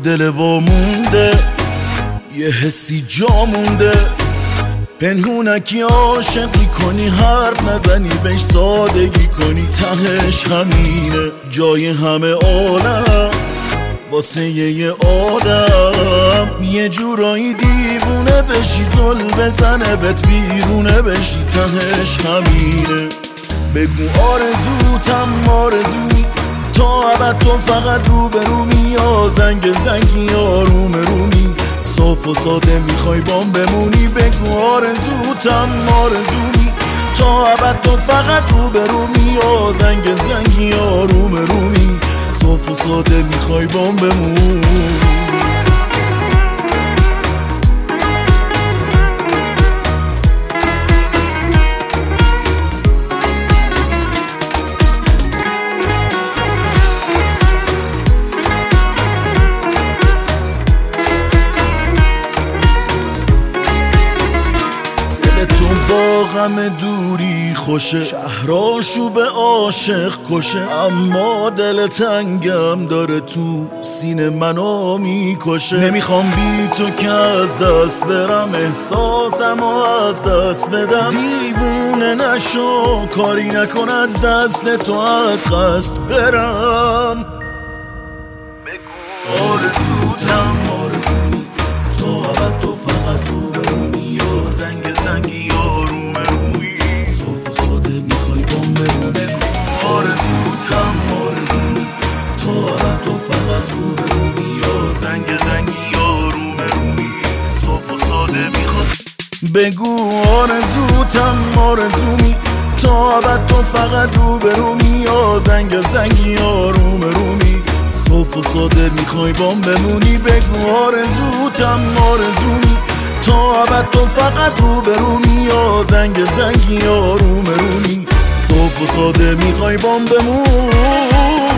دل وامونده یه حسی جا مونده، پنهونکی عاشقی کنی حرف نزنی بهش سادگی کنی، تهش همینه جای همه عالم واسه یه آدم، یه جورایی دیوونه بشی زل بزنه بهت ویرونه بشی، تهش همینه. بگو آرزوتم آرزومی تا ابد تو فقط روبرومی، یا زنگ زنگی یا رومی صاف و ساده میخوای بام بمونی. بگو آرزوتم آرزومی تا ابد تو فقط روبرومی، یا زنگ زنگی یا رومی صاف و ساده میخوای بام بمونی. با غم دوری خوشه، شهراشو به عاشق کشه، اما دل تنگم داره تو سینه منو میکشه. نمیخوام بی تو که از دست برم، احساسمو از دست بدم، دیوونه نشو کاری نکن از دست تو از قصد برم. بگو آرزوتم آرزومی تا ابد تو فقط روبرومی، یا زنگ زنگی یا رومی صاف و ساده میخوای بام بمونی. آرزوتم آرزومی تا ابد تو فقط روبرومی، یا زنگ زنگی یا رومی صاف و ساده میخوای. بگو آرزوتم آرزومی تا ابد تو فقط روبرومی، یا زنگ زنگی یا رومی صاف و ساده میخوای بام بمونی. بگو آرزوتم آرزومی تا ابد تو فقط روبرومی، یا زنگ زنگی یا رومی صاف و ساده میخوای بام بمونی.